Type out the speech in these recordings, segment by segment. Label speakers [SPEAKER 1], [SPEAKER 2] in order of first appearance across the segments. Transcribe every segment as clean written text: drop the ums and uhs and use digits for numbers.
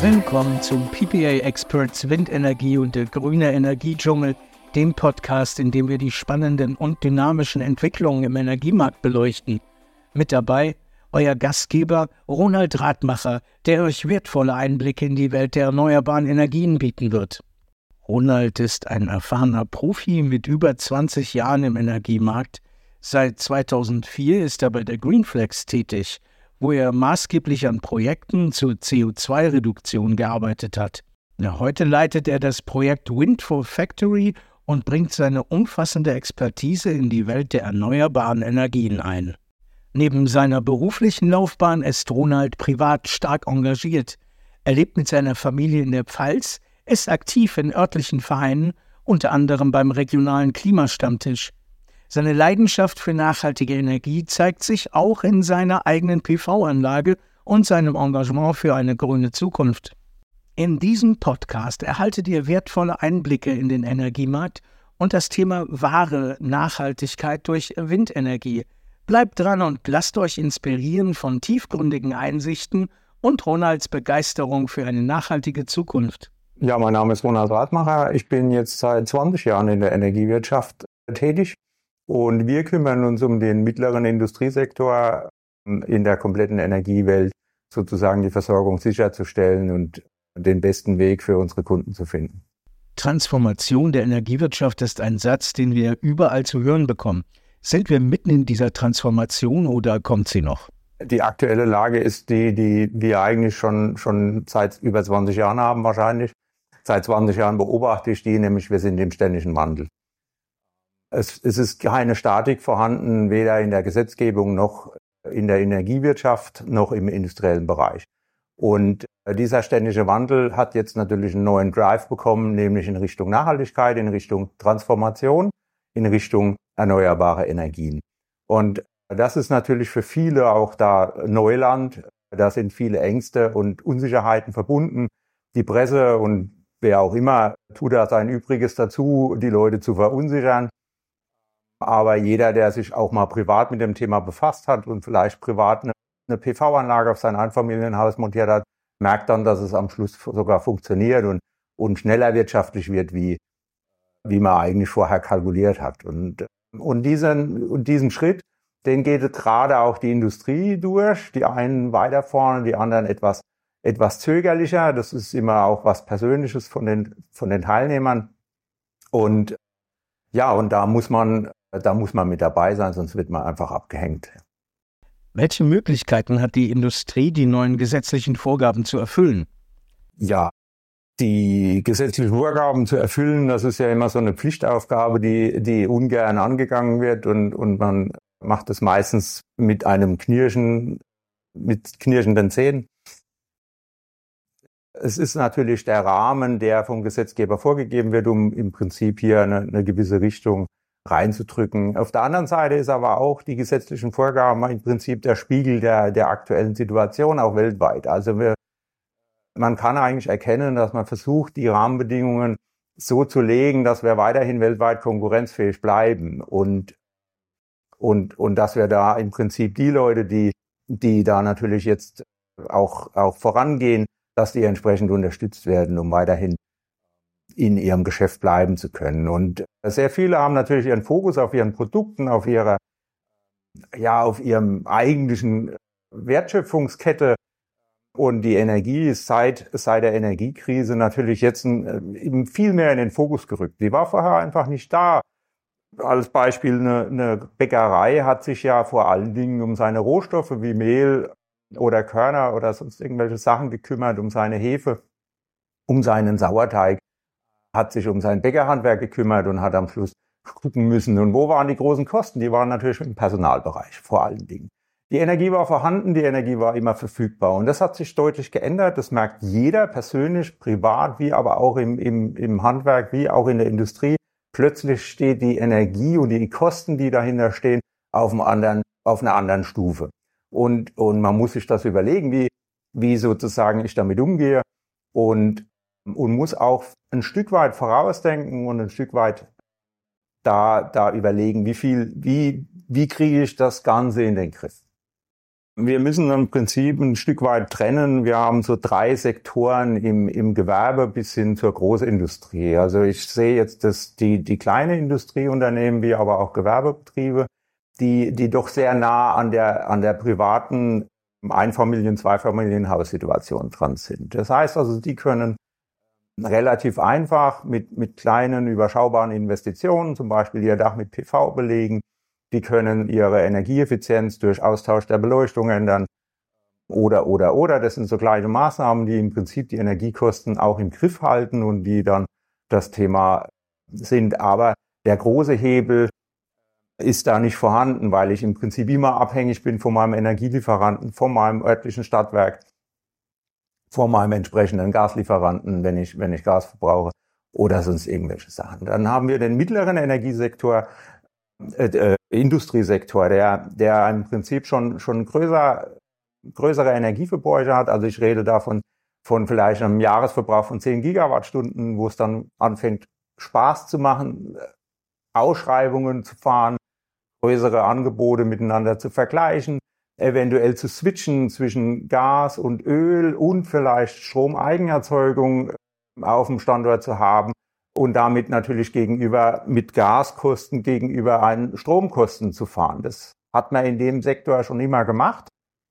[SPEAKER 1] Willkommen zum PPA Experts Windenergie und der grüne Energiedschungel, dem Podcast, in dem wir die spannenden und dynamischen Entwicklungen im Energiemarkt beleuchten. Mit dabei euer Gastgeber Ronald Radmacher, der euch wertvolle Einblicke in die Welt der erneuerbaren Energien bieten wird. Ronald ist ein erfahrener Profi mit über 20 Jahren im Energiemarkt. Seit 2004 ist er bei der Greenflex tätig, wo er maßgeblich an Projekten zur CO2-Reduktion gearbeitet hat. Heute leitet er das Projekt Wind for Factory und bringt seine umfassende Expertise in die Welt der erneuerbaren Energien ein. Neben seiner beruflichen Laufbahn ist Ronald privat stark engagiert. Er lebt mit seiner Familie in der Pfalz, ist aktiv in örtlichen Vereinen, unter anderem beim regionalen Klimastammtisch. Seine Leidenschaft für nachhaltige Energie zeigt sich auch in seiner eigenen PV-Anlage und seinem Engagement für eine grüne Zukunft. In diesem Podcast erhaltet ihr wertvolle Einblicke in den Energiemarkt und das Thema wahre Nachhaltigkeit durch Windenergie. Bleibt dran und lasst euch inspirieren von tiefgründigen Einsichten und Ronalds Begeisterung für eine nachhaltige Zukunft.
[SPEAKER 2] Ja, mein Name ist Ronald Radmacher. Ich bin jetzt seit 20 Jahren in der Energiewirtschaft tätig. Und wir kümmern uns um den mittleren Industriesektor in der kompletten Energiewelt, sozusagen die Versorgung sicherzustellen und den besten Weg für unsere Kunden zu finden.
[SPEAKER 1] Transformation der Energiewirtschaft ist ein Satz, den wir überall zu hören bekommen. Sind wir mitten in dieser Transformation oder kommt sie noch?
[SPEAKER 2] Die aktuelle Lage ist die wir eigentlich schon seit über 20 Jahren haben wahrscheinlich. Seit 20 Jahren beobachte ich die, nämlich wir sind im ständigen Wandel. Es ist keine Statik vorhanden, weder in der Gesetzgebung noch in der Energiewirtschaft noch im industriellen Bereich. Und dieser ständige Wandel hat jetzt natürlich einen neuen Drive bekommen, nämlich in Richtung Nachhaltigkeit, in Richtung Transformation, in Richtung erneuerbare Energien. Und das ist natürlich für viele auch da Neuland. Da sind viele Ängste und Unsicherheiten verbunden. Die Presse und wer auch immer tut da sein Übriges dazu, die Leute zu verunsichern. Aber jeder, der sich auch mal privat mit dem Thema befasst hat und vielleicht privat eine PV-Anlage auf sein Einfamilienhaus montiert hat, merkt dann, dass es am Schluss sogar funktioniert und schneller wirtschaftlich wird, wie man eigentlich vorher kalkuliert hat. Und diesen Schritt, den geht gerade auch die Industrie durch. Die einen weiter vorne, die anderen etwas zögerlicher. Das ist immer auch was Persönliches von den Teilnehmern. Und ja, und da muss man mit dabei sein, sonst wird man einfach abgehängt.
[SPEAKER 1] Welche Möglichkeiten hat die Industrie, die neuen gesetzlichen Vorgaben zu erfüllen?
[SPEAKER 2] Ja, die gesetzlichen Vorgaben zu erfüllen, das ist ja immer so eine Pflichtaufgabe, die ungern angegangen wird und man macht es meistens mit knirschenden Zähnen. Es ist natürlich der Rahmen, der vom Gesetzgeber vorgegeben wird, um im Prinzip hier eine gewisse Richtung reinzudrücken. Auf der anderen Seite ist aber auch die gesetzlichen Vorgaben im Prinzip der Spiegel der aktuellen Situation, auch weltweit. Also man kann eigentlich erkennen, dass man versucht, die Rahmenbedingungen so zu legen, dass wir weiterhin weltweit konkurrenzfähig bleiben und dass wir da im Prinzip die Leute, die da natürlich jetzt auch vorangehen, dass die entsprechend unterstützt werden, um weiterhin in ihrem Geschäft bleiben zu können. Und sehr viele haben natürlich ihren Fokus auf ihren Produkten, auf ihrem eigentlichen Wertschöpfungskette. Und die Energie ist seit der Energiekrise natürlich jetzt eben viel mehr in den Fokus gerückt. Die war vorher einfach nicht da. Als Beispiel eine Bäckerei hat sich ja vor allen Dingen um seine Rohstoffe wie Mehl oder Körner oder sonst irgendwelche Sachen gekümmert, um seine Hefe, um seinen Sauerteig, hat sich um sein Bäckerhandwerk gekümmert und hat am Schluss gucken müssen. Und wo waren die großen Kosten? Die waren natürlich im Personalbereich vor allen Dingen. Die Energie war vorhanden, die Energie war immer verfügbar. Und das hat sich deutlich geändert. Das merkt jeder persönlich, privat, wie aber auch im Handwerk, wie auch in der Industrie. Plötzlich steht die Energie und die Kosten, die dahinter stehen, auf einer anderen Stufe. Und man muss sich das überlegen, wie sozusagen ich damit umgehe und muss auch ein Stück weit vorausdenken und ein Stück weit da überlegen, wie kriege ich das Ganze in den Griff. Wir müssen im Prinzip ein Stück weit trennen. Wir haben so 3 Sektoren im Gewerbe bis hin zur Großindustrie. Also ich sehe jetzt, dass die kleine Industrieunternehmen wie aber auch Gewerbebetriebe, die doch sehr nah an der privaten Einfamilien-, Zweifamilienhaussituation dran sind. Das heißt also, die können relativ einfach mit kleinen, überschaubaren Investitionen, zum Beispiel ihr Dach mit PV belegen. Die können ihre Energieeffizienz durch Austausch der Beleuchtung ändern oder. Das sind so kleine Maßnahmen, die im Prinzip die Energiekosten auch im Griff halten und die dann das Thema sind. Aber der große Hebel ist da nicht vorhanden, weil ich im Prinzip immer abhängig bin von meinem Energielieferanten, von meinem örtlichen Stadtwerk, von meinem entsprechenden Gaslieferanten, wenn ich Gas verbrauche oder sonst irgendwelche Sachen. Dann haben wir den mittleren Energiesektor, Industriesektor, der im Prinzip schon größere Energieverbräuche hat. Also ich rede davon von vielleicht einem Jahresverbrauch von 10 Gigawattstunden, wo es dann anfängt, Spaß zu machen, Ausschreibungen zu fahren, größere Angebote miteinander zu vergleichen, eventuell zu switchen zwischen Gas und Öl und vielleicht Stromeigenerzeugung auf dem Standort zu haben. Und damit natürlich mit Gaskosten gegenüber einen Stromkosten zu fahren. Das hat man in dem Sektor schon immer gemacht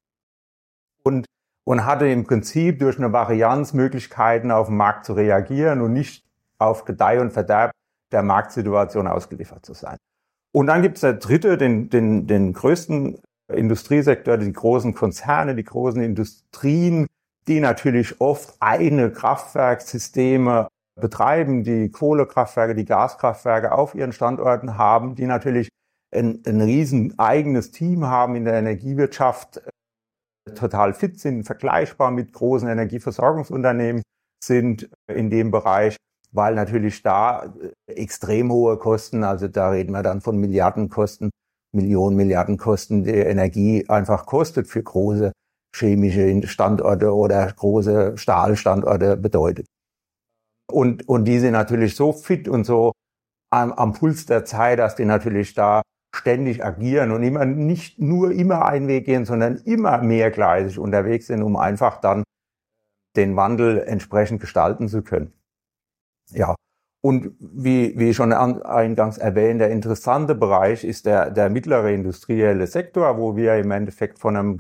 [SPEAKER 2] und hatte im Prinzip durch eine Varianz Möglichkeiten, auf den Markt zu reagieren und nicht auf Gedeih und Verderb der Marktsituation ausgeliefert zu sein. Und dann gibt es der dritte, den größten Industriesektor, die großen Konzerne, die großen Industrien, die natürlich oft eigene Kraftwerkssysteme betreiben, die Kohlekraftwerke, die Gaskraftwerke auf ihren Standorten haben, die natürlich ein riesen eigenes Team haben in der Energiewirtschaft, total fit sind, vergleichbar mit großen Energieversorgungsunternehmen sind in dem Bereich, weil natürlich da extrem hohe Kosten, also da reden wir dann von Milliardenkosten, Milliardenkosten, die Energie einfach kostet für große chemische Standorte oder große Stahlstandorte bedeutet. Und die sind natürlich so fit und so am Puls der Zeit, dass die natürlich da ständig agieren und nicht nur immer einen Weg gehen, sondern immer mehrgleisig unterwegs sind, um einfach dann den Wandel entsprechend gestalten zu können. Ja, und wie schon eingangs erwähnt, der interessante Bereich ist der mittlere industrielle Sektor, wo wir im Endeffekt von einem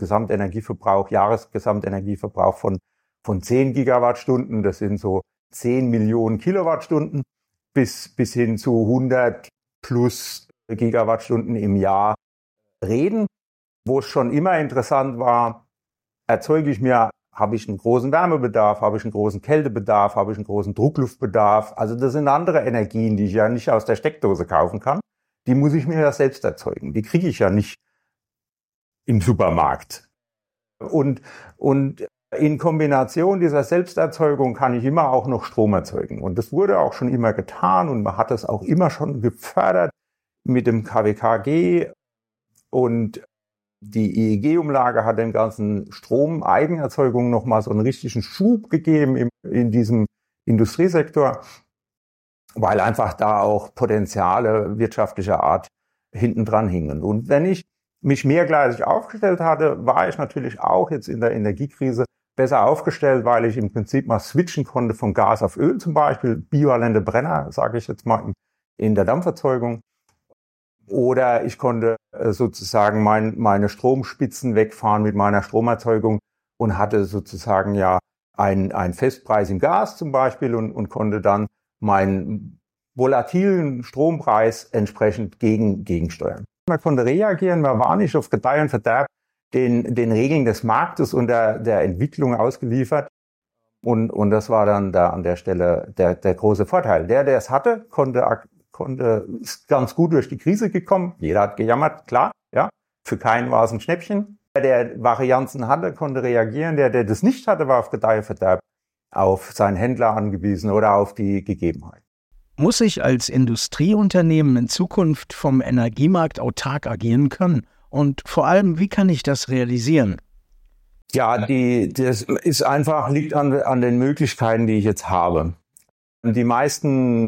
[SPEAKER 2] Jahresgesamtenergieverbrauch von 10 Gigawattstunden, das sind so 10 Millionen Kilowattstunden, bis hin zu 100 plus Gigawattstunden im Jahr reden. Wo es schon immer interessant war, habe ich einen großen Wärmebedarf, habe ich einen großen Kältebedarf, habe ich einen großen Druckluftbedarf. Also das sind andere Energien, die ich ja nicht aus der Steckdose kaufen kann. Die muss ich mir ja selbst erzeugen. Die kriege ich ja nicht im Supermarkt. Und in Kombination dieser Selbsterzeugung kann ich immer auch noch Strom erzeugen. Und das wurde auch schon immer getan und man hat das auch immer schon gefördert mit dem KWKG. Und die EEG-Umlage hat dem ganzen Stromeigenerzeugung nochmal so einen richtigen Schub gegeben in diesem Industriesektor, weil einfach da auch Potenziale wirtschaftlicher Art hinten dran hingen. Und wenn ich mich mehrgleisig aufgestellt hatte, war ich natürlich auch jetzt in der Energiekrise besser aufgestellt, weil ich im Prinzip mal switchen konnte von Gas auf Öl zum Beispiel, bivalente Brenner, sage ich jetzt mal, in der Dampferzeugung. Oder ich konnte sozusagen meine Stromspitzen wegfahren mit meiner Stromerzeugung und hatte sozusagen ja einen Festpreis im Gas zum Beispiel und konnte dann meinen volatilen Strompreis entsprechend gegensteuern. Man konnte reagieren, man war nicht auf Gedeih und Verderb den Regeln des Marktes und der Entwicklung ausgeliefert. Und das war dann da an der Stelle der große Vorteil. Der es hatte, ist ganz gut durch die Krise gekommen. Jeder hat gejammert, klar, ja. Für keinen war es ein Schnäppchen. Der Varianzen hatte, konnte reagieren. Der das nicht hatte, war auf Gedeih und Verderb auf seinen Händler angewiesen oder auf die Gegebenheit.
[SPEAKER 1] Muss ich als Industrieunternehmen in Zukunft vom Energiemarkt autark agieren können? Und vor allem, wie kann ich das realisieren?
[SPEAKER 2] Ja, das ist einfach, liegt an den Möglichkeiten, die ich jetzt habe. Die meisten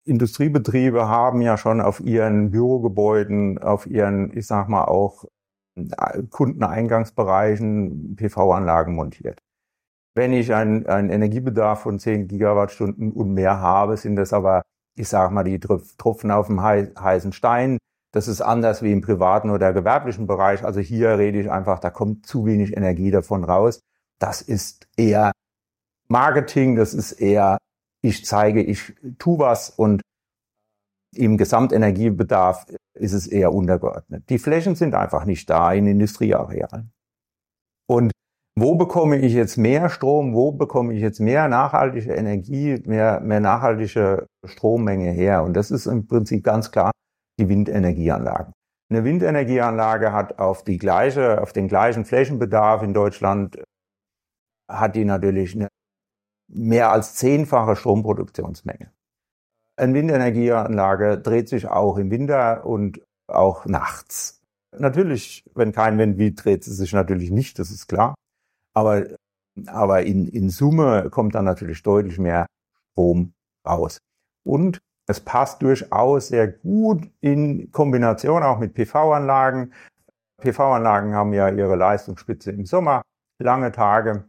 [SPEAKER 2] Industriebetriebe haben ja schon auf ihren Bürogebäuden, auf ihren, ich sag mal auch Kundeneingangsbereichen PV-Anlagen montiert. Wenn ich einen Energiebedarf von 10 Gigawattstunden und mehr habe, sind das aber, ich sage mal, die Tropfen auf dem heißen Stein. Das ist anders wie im privaten oder gewerblichen Bereich. Also hier rede ich einfach, da kommt zu wenig Energie davon raus. Das ist eher Marketing, das ist eher, ich zeige, ich tue was, und im Gesamtenergiebedarf ist es eher untergeordnet. Die Flächen sind einfach nicht da in Industriearealen. Und wo bekomme ich jetzt mehr Strom, wo bekomme ich jetzt mehr nachhaltige Energie, mehr nachhaltige Strommenge her? Und das ist im Prinzip ganz klar die Windenergieanlagen. Eine Windenergieanlage hat auf den gleichen Flächenbedarf in Deutschland, hat die natürlich eine mehr als 10-fache Stromproduktionsmenge. Eine Windenergieanlage dreht sich auch im Winter und auch nachts. Natürlich, wenn kein Wind weht, dreht sie sich natürlich nicht, das ist klar. Aber in Summe kommt dann natürlich deutlich mehr Strom raus. Und es passt durchaus sehr gut in Kombination auch mit PV-Anlagen. PV-Anlagen haben ja ihre Leistungsspitze im Sommer, lange Tage,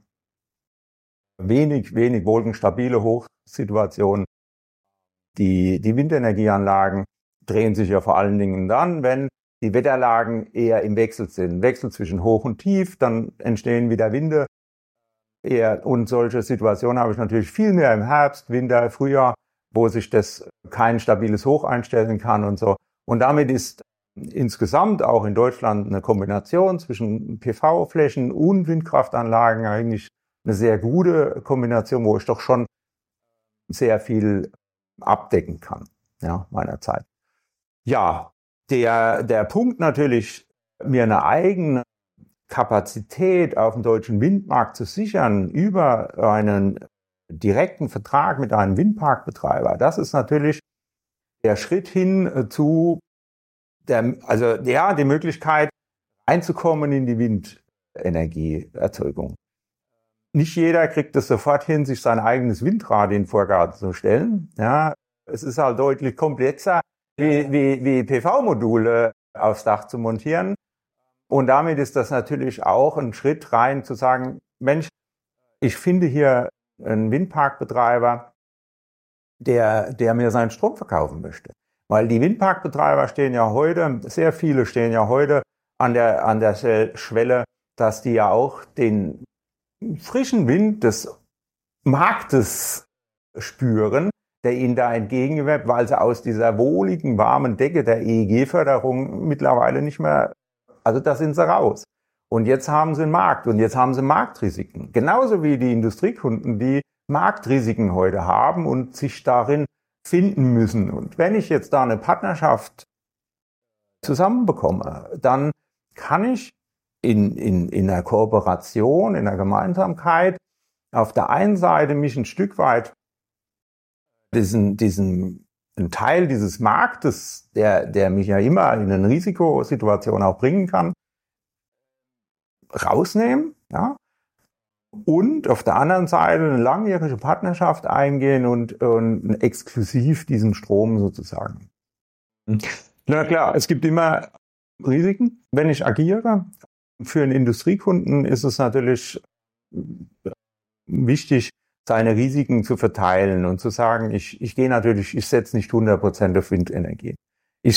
[SPEAKER 2] wenig wolkenstabile Hochsituationen. Die Windenergieanlagen drehen sich ja vor allen Dingen dann, wenn die Wetterlagen eher im Wechsel sind. Wechsel zwischen Hoch und Tief, dann entstehen wieder Winde. Und solche Situationen habe ich natürlich viel mehr im Herbst, Winter, Frühjahr, wo sich das kein stabiles Hoch einstellen kann und so. Und damit ist insgesamt auch in Deutschland eine Kombination zwischen PV-Flächen und Windkraftanlagen eigentlich eine sehr gute Kombination, wo ich doch schon sehr viel abdecken kann, ja, meiner Zeit. Ja, der Punkt natürlich, mir eine eigene Kapazität auf dem deutschen Windmarkt zu sichern über einen direkten Vertrag mit einem Windparkbetreiber, das ist natürlich der Schritt hin zu die Möglichkeit einzukommen in die Windenergieerzeugung. Nicht jeder kriegt es sofort hin, sich sein eigenes Windrad in den Vorgarten zu stellen. Ja, es ist halt deutlich komplexer, wie PV-Module aufs Dach zu montieren. Und damit ist das natürlich auch ein Schritt rein zu sagen, Mensch, ich finde hier einen Windparkbetreiber, der mir seinen Strom verkaufen möchte. Weil die Windparkbetreiber sehr viele stehen ja heute an der Schwelle, dass die ja auch den frischen Wind des Marktes spüren, der ihnen da entgegenwirkt, weil sie aus dieser wohligen, warmen Decke der EEG-Förderung mittlerweile nicht mehr, also da sind sie raus. Und jetzt haben sie einen Markt und jetzt haben sie Marktrisiken. Genauso wie die Industriekunden, die Marktrisiken heute haben und sich darin finden müssen. Und wenn ich jetzt da eine Partnerschaft zusammenbekomme, dann kann ich in einer Kooperation, in einer Gemeinsamkeit auf der einen Seite mich ein Stück weit einen Teil dieses Marktes, der mich ja immer in eine Risikosituation auch bringen kann, rausnehmen, ja, und auf der anderen Seite eine langjährige Partnerschaft eingehen und exklusiv diesen Strom sozusagen. Na klar, es gibt immer Risiken, wenn ich agiere. Für einen Industriekunden ist es natürlich wichtig, seine Risiken zu verteilen und zu sagen, ich setze nicht 100% auf Windenergie. Ich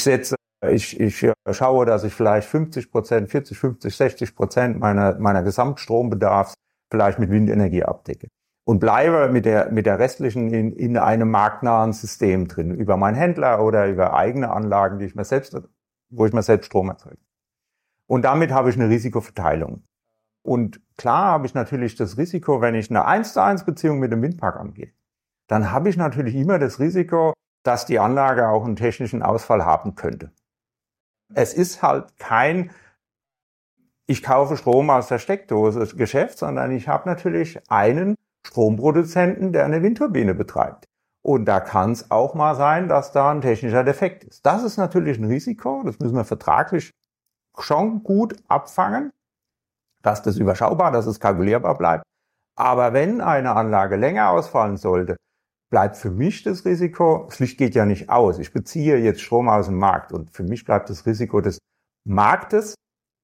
[SPEAKER 2] schaue, dass ich vielleicht 50%, 40, 50, 60% meiner Gesamtstrombedarfs vielleicht mit Windenergie abdecke. Und bleibe mit der restlichen in einem marktnahen System drin, über meinen Händler oder über eigene Anlagen, wo ich mir selbst Strom erzeuge. Und damit habe ich eine Risikoverteilung. Und klar habe ich natürlich das Risiko, wenn ich eine 1:1 Beziehung mit dem Windpark angehe, dann habe ich natürlich immer das Risiko, dass die Anlage auch einen technischen Ausfall haben könnte. Es ist halt kein, ich kaufe Strom aus der Steckdose Geschäft, sondern ich habe natürlich einen Stromproduzenten, der eine Windturbine betreibt. Und da kann es auch mal sein, dass da ein technischer Defekt ist. Das ist natürlich ein Risiko, das müssen wir vertraglich schon gut abfangen, dass das überschaubar, dass es kalkulierbar bleibt. Aber wenn eine Anlage länger ausfallen sollte, bleibt für mich das Risiko, das Licht geht ja nicht aus, ich beziehe jetzt Strom aus dem Markt und für mich bleibt das Risiko des Marktes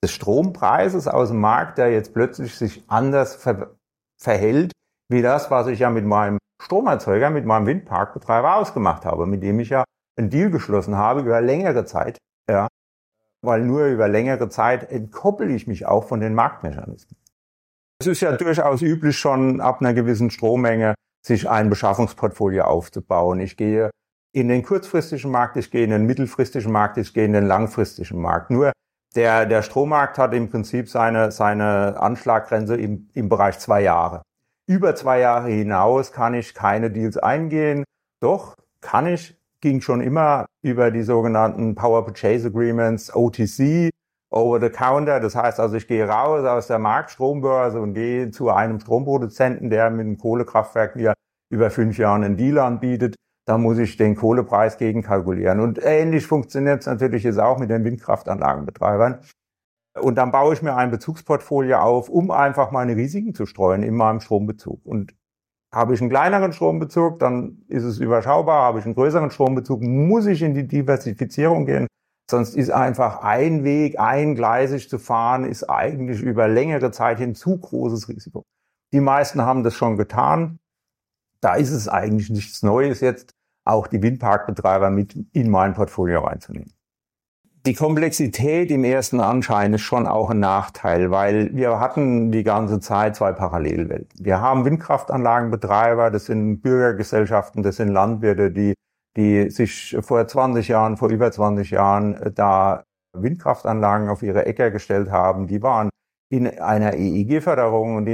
[SPEAKER 2] des Strompreises aus dem Markt, der jetzt plötzlich sich anders verhält, wie das, was ich ja mit meinem Stromerzeuger, mit meinem Windparkbetreiber ausgemacht habe, mit dem ich ja einen Deal geschlossen habe über längere Zeit, ja, weil nur über längere Zeit entkoppel ich mich auch von den Marktmechanismen. Es ist ja durchaus üblich, schon ab einer gewissen Strommenge sich ein Beschaffungsportfolio aufzubauen. Ich gehe in den kurzfristigen Markt, ich gehe in den mittelfristigen Markt, ich gehe in den langfristigen Markt. Nur der Strommarkt hat im Prinzip seine Anschlaggrenze im Bereich 2 Jahre. Über 2 Jahre hinaus kann ich keine Deals eingehen. Doch, ging schon immer über die sogenannten Power Purchase Agreements, OTC, Over the Counter. Das heißt also, ich gehe raus aus der Marktstrombörse und gehe zu einem Stromproduzenten, der mit einem Kohlekraftwerk mir über 5 Jahre einen Deal anbietet. Da muss ich den Kohlepreis gegenkalkulieren. Und ähnlich funktioniert es natürlich jetzt auch mit den Windkraftanlagenbetreibern. Und dann baue ich mir ein Bezugsportfolio auf, um einfach meine Risiken zu streuen in meinem Strombezug. Und habe ich einen kleineren Strombezug, dann ist es überschaubar. Habe ich einen größeren Strombezug, muss ich in die Diversifizierung gehen. Sonst ist einfach ein Weg, eingleisig zu fahren, ist eigentlich über längere Zeit hin zu großes Risiko. Die meisten haben das schon getan. Da ist es eigentlich nichts Neues jetzt, auch die Windparkbetreiber mit in mein Portfolio reinzunehmen. Die Komplexität im ersten Anschein ist schon auch ein Nachteil, weil wir hatten die ganze Zeit 2 Parallelwelten. Wir haben Windkraftanlagenbetreiber, das sind Bürgergesellschaften, das sind Landwirte, die sich vor über 20 Jahren da Windkraftanlagen auf ihre Äcker gestellt haben. Die waren in einer EEG-Förderung und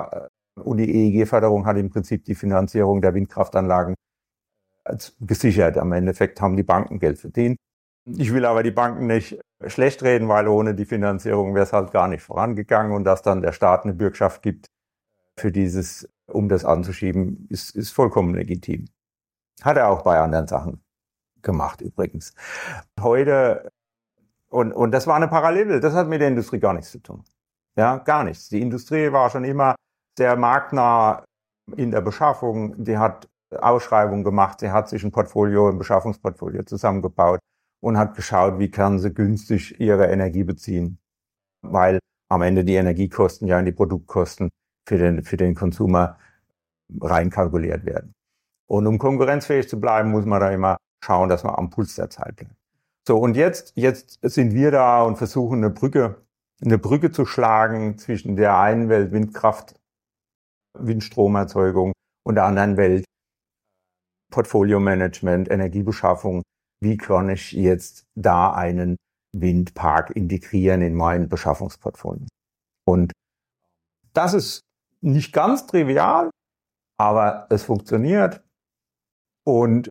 [SPEAKER 2] die EEG-Förderung hat im Prinzip die Finanzierung der Windkraftanlagen gesichert. Am Endeffekt haben die Banken Geld verdient. Ich will aber die Banken nicht schlecht reden, weil ohne die Finanzierung wäre es halt gar nicht vorangegangen, und dass dann der Staat eine Bürgschaft gibt für um das anzuschieben, ist vollkommen legitim. Hat er auch bei anderen Sachen gemacht übrigens. Heute, und das war eine Parallele, das hat mit der Industrie gar nichts zu tun. Ja, gar nichts. Die Industrie war schon immer sehr marktnah in der Beschaffung, die hat Ausschreibungen gemacht, sie hat sich ein Beschaffungsportfolio zusammengebaut und hat geschaut, wie kann sie günstig ihre Energie beziehen, weil am Ende die Energiekosten ja in die Produktkosten für den Konsumer reinkalkuliert werden. Und um konkurrenzfähig zu bleiben, muss man da immer schauen, dass man am Puls der Zeit bleibt. So, und jetzt sind wir da und versuchen eine Brücke zu schlagen zwischen der einen Welt Windkraft, Windstromerzeugung und der anderen Welt Portfolio-Management, Energiebeschaffung. Wie kann ich jetzt da einen Windpark integrieren in mein Beschaffungsportfolio? Und das ist nicht ganz trivial, aber es funktioniert. Und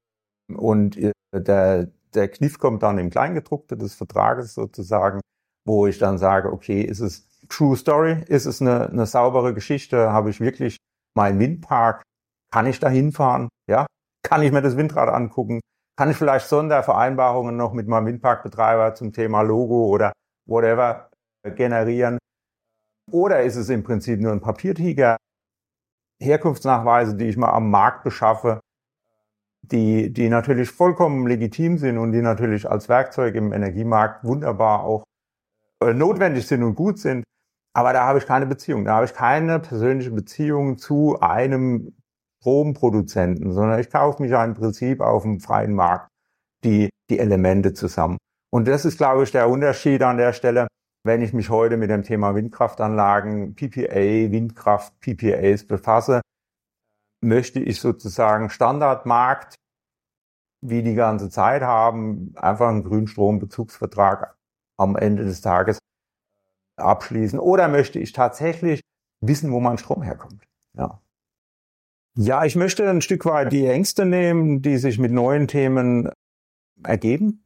[SPEAKER 2] der Kniff kommt dann im Kleingedruckten des Vertrages sozusagen, wo ich dann sage, okay, ist es True Story? Ist es eine saubere Geschichte? Habe ich wirklich meinen Windpark? Kann ich da hinfahren? Ja? Kann ich mir das Windrad angucken? Kann ich vielleicht Sondervereinbarungen noch mit meinem Windparkbetreiber zum Thema Logo oder whatever generieren? Oder ist es im Prinzip nur ein Papiertiger? Herkunftsnachweise, die ich mal am Markt beschaffe, die natürlich vollkommen legitim sind und die natürlich als Werkzeug im Energiemarkt wunderbar auch notwendig sind und gut sind. Aber da habe ich keine Beziehung. Da habe ich keine persönliche Beziehung zu einem Stromproduzenten, sondern ich kaufe mich ja im Prinzip auf dem freien Markt die Elemente zusammen. Und das ist, glaube ich, der Unterschied an der Stelle, wenn ich mich heute mit dem Thema Windkraftanlagen, PPA, Windkraft, PPAs befasse, möchte ich sozusagen Standardmarkt wie die ganze Zeit haben, einfach einen Grünstrombezugsvertrag am Ende des Tages abschließen, oder möchte ich tatsächlich wissen, wo mein Strom herkommt? Ja, ich möchte ein Stück weit die Ängste nehmen, die sich mit neuen Themen ergeben.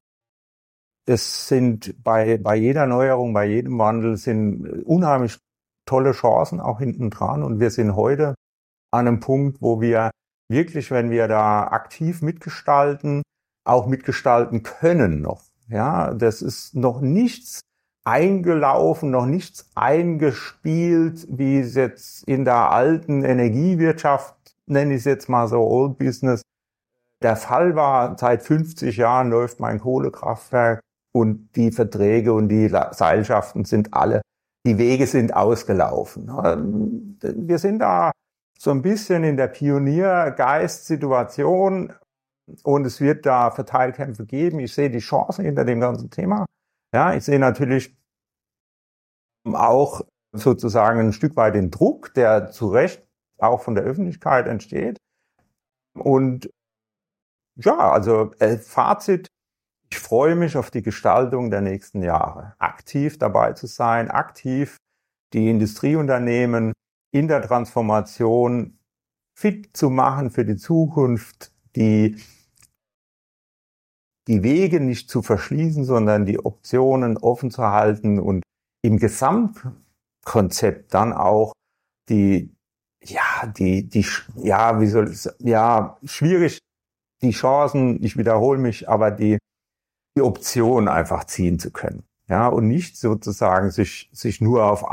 [SPEAKER 2] Es sind bei jeder Neuerung, bei jedem Wandel sind unheimlich tolle Chancen auch hinten dran, und wir sind heute an einem Punkt, wo wir wirklich, wenn wir da aktiv mitgestalten, auch mitgestalten können noch. Ja, das ist noch nichts eingelaufen, noch nichts eingespielt, wie es jetzt in der alten Energiewirtschaft, nenne ich es jetzt mal so, Old Business, der Fall war. Seit 50 Jahren läuft mein Kohlekraftwerk und die Verträge und die Seilschaften sind alle, die Wege sind ausgelaufen. Wir sind da so ein bisschen in der Pioniergeist-Situation und es wird da Verteilkämpfe geben. Ich sehe die Chancen hinter dem ganzen Thema. Ja, ich sehe natürlich auch sozusagen ein Stück weit den Druck, der zu Recht auch von der Öffentlichkeit entsteht. Und ja, also Fazit, ich freue mich auf die Gestaltung der nächsten Jahre. Aktiv dabei zu sein, aktiv die Industrieunternehmen in der Transformation fit zu machen für die Zukunft, die Wege nicht zu verschließen, sondern die Optionen offen zu halten und im Gesamtkonzept dann auch schwierig, die Chancen, ich wiederhole mich, aber die Option einfach ziehen zu können. Ja, und nicht sozusagen sich nur auf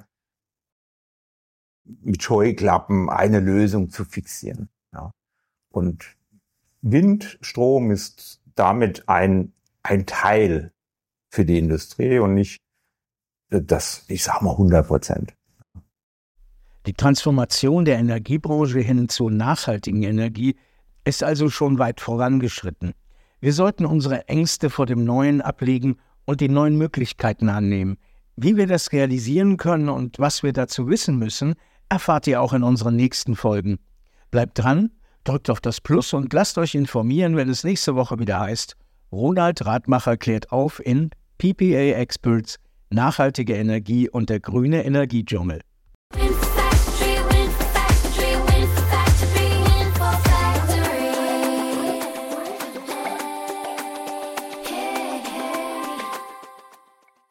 [SPEAKER 2] mit Scheuklappen eine Lösung zu fixieren. Ja. Und Windstrom ist damit ein Teil für die Industrie und nicht das, ich sag mal 100%.
[SPEAKER 1] Die Transformation der Energiebranche hin zur nachhaltigen Energie ist also schon weit vorangeschritten. Wir sollten unsere Ängste vor dem Neuen ablegen und die neuen Möglichkeiten annehmen. Wie wir das realisieren können und was wir dazu wissen müssen, erfahrt ihr auch in unseren nächsten Folgen. Bleibt dran, drückt auf das Plus und lasst euch informieren, wenn es nächste Woche wieder heißt, Ronald Radmacher klärt auf in PPA Experts, nachhaltige Energie und der grüne Energiedschungel.